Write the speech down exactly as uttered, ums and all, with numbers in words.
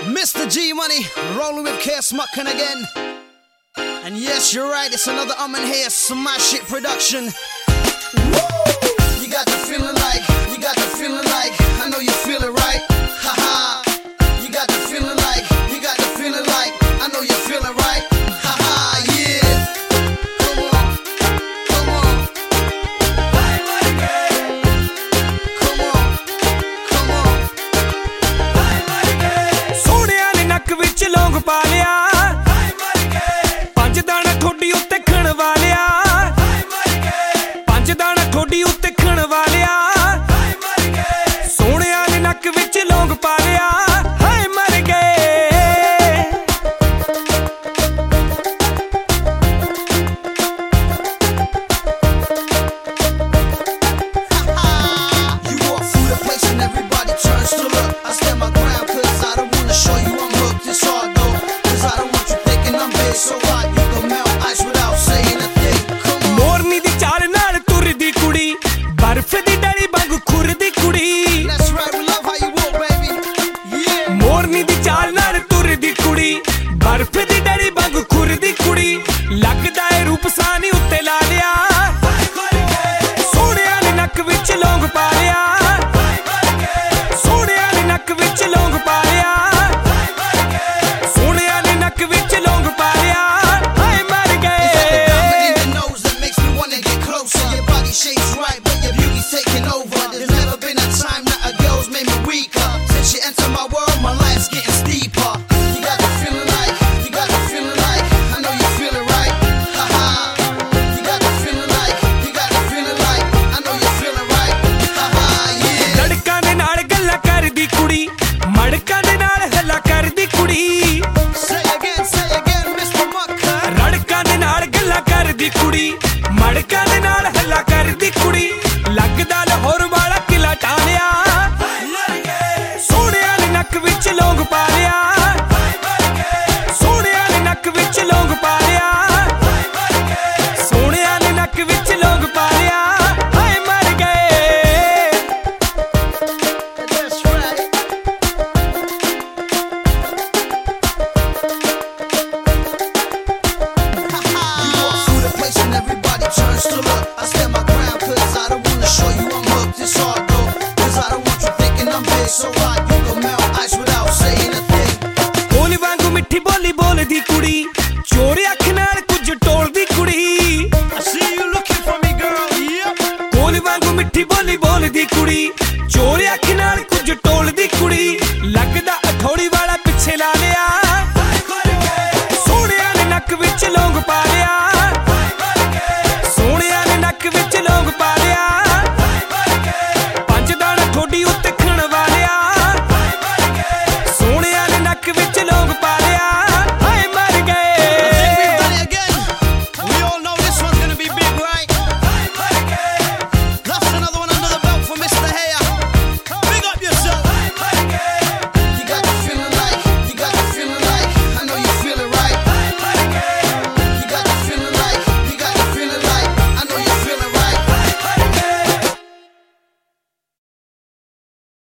Mister G Money, rolling with K Smuckin again. And yes, you're right, it's another Um and Here Smash It production. Woo! You got the feeling like, you got the feeling like, I know you feel it right. Haha. You got the feeling like, you got the feeling like, I know you feel it right. Haha, yeah. Come on, come on. Come on, come on. Sonia ने नक विच लौंग पा लिया, पंज दाना ठोडी उत्ते खण वालिया, पंज दाना ठोडी उत्ते खण वालिया। सोनिया ने नक विच लौंग पा लिया, हाय मर गए। You walk through the place and everybody turns to look. I stand my ground cause I don't wanna show you I'm hooked. It's hard though, cause I don't want you thinking I'm big. So hot you can melt ice without saying a thing. Come on. मोरनी दी चाल नाल तुरदी कुड़ी, बर्फ दी डली वांगू खुरदी कुड़ी। That's right, we love how you walk, baby. Yeah. मोरनी दी चाल नाल तुरदी कुड़ी, बर्फ दी डली वांगू खुरदी कुड़ी। लगदा ए रूप सानी उत्ते ला लिया, सोनिया ने नक विच लौंग पा लिया, सोनिया ने नक विच लौंग पा लिया, सोनिया ने नक विच लौंग पा लिया, हाय मर It's गए। like the diamond in your nose that makes me wanna get closer. Your body shape's right, but your beauty's taking over. There's never been a time that a girl's made me weaker. Since you entered my world, my life's getting steeper. You got the feeling like, you got the feeling like, I know you feel it right. Haha. You got the feeling like, you got the feeling like, I know you feel it right. Haha, yeah. लड़का दे नाल गल्ला करदी कुड़ी, मड़का दे नाल हल्ला करदी कुड़ी। Say again, say again, Mister Mucker. रड़का दे नाल गल्ला करदी कुड़ी, मड़का दे नाल हल्ला करदी कुड़ी। लगदा लाहौर वाला किला टालिया, सोनिया ने नक विच लौंग पा लिया, सोनिया ने नक विच लौंग पा लिया, सोनिया ने नक विच लौंग पा लिया, हाय मर गए। That's right. You walk through the place and everybody turns to look. I stand my ground cause I don't wanna show you I'm hooked. It's hard though, cause I don't want you thinking I'm big. So hot you can melt ice without saying a thing. बोल वांगू मिठी बोली बोलदी कुड़ी,